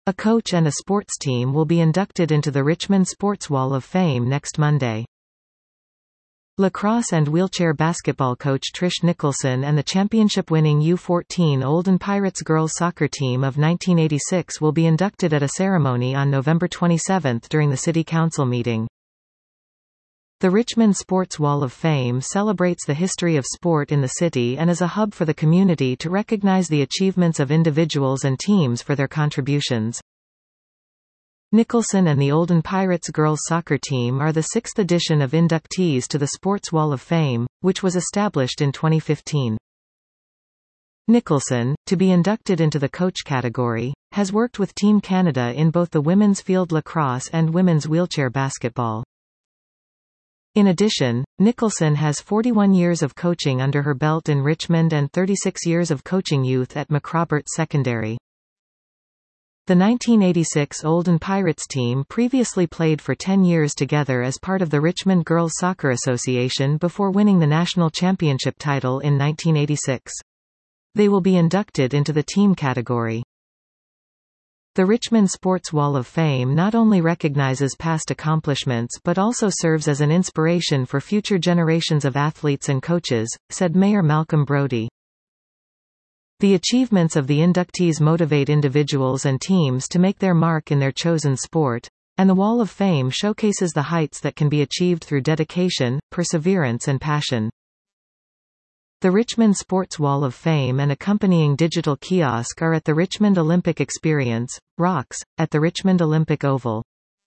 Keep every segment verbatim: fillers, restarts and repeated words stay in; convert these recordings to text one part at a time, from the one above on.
A coach and a sports team will be inducted into the Richmond Sports Wall of Fame next Monday. Lacrosse and wheelchair basketball coach Trish Nicholson and the championship-winning U fourteen Olden Pirates girls soccer team of nineteen eighty-six will be inducted at a ceremony on November twenty-seventh during the City Council meeting. The Richmond Sports Wall of Fame celebrates the history of sport in the city and is a hub for the community to recognize the achievements of individuals and teams for their contributions. Nicholson and the Olden Pirates girls soccer team are the sixth edition of inductees to the Sports Wall of Fame, which was established in twenty fifteen. Nicholson, to be inducted into the coach category, has worked with Team Canada in both the women's field lacrosse and women's wheelchair basketball. In addition, Nicholson has forty-one years of coaching under her belt in Richmond and thirty-six years of coaching youth at McRoberts Secondary. The nineteen eighty-six Olden Pirates team previously played for ten years together as part of the Richmond Girls Soccer Association before winning the national championship title in nineteen eighty-six. They will be inducted into the team category. The Richmond Sports Wall of Fame not only recognizes past accomplishments but also serves as an inspiration for future generations of athletes and coaches, said Mayor Malcolm Brodie. The achievements of the inductees motivate individuals and teams to make their mark in their chosen sport, and the Wall of Fame showcases the heights that can be achieved through dedication, perseverance and passion. The Richmond Sports Wall of Fame and accompanying digital kiosk are at the Richmond Olympic Experience, Rocks, at the Richmond Olympic Oval.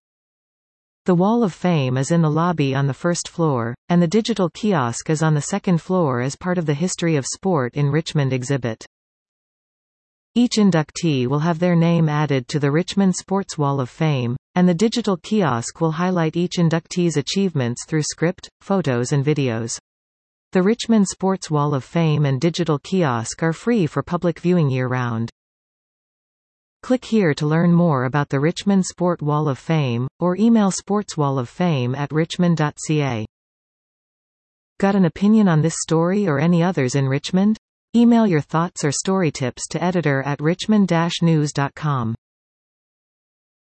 The Wall of Fame is in the lobby on the first floor, and the digital kiosk is on the second floor as part of the History of Sport in Richmond exhibit. Each inductee will have their name added to the Richmond Sports Wall of Fame, and the digital kiosk will highlight each inductee's achievements through script, photos and videos. The Richmond Sports Wall of Fame and digital kiosk are free for public viewing year-round. Click here to learn more about the Richmond Sport Wall of Fame, or email sportswalloffame at richmond dot c a. Got an opinion on this story or any others in Richmond? Email your thoughts or story tips to editor at richmond dash news dot com.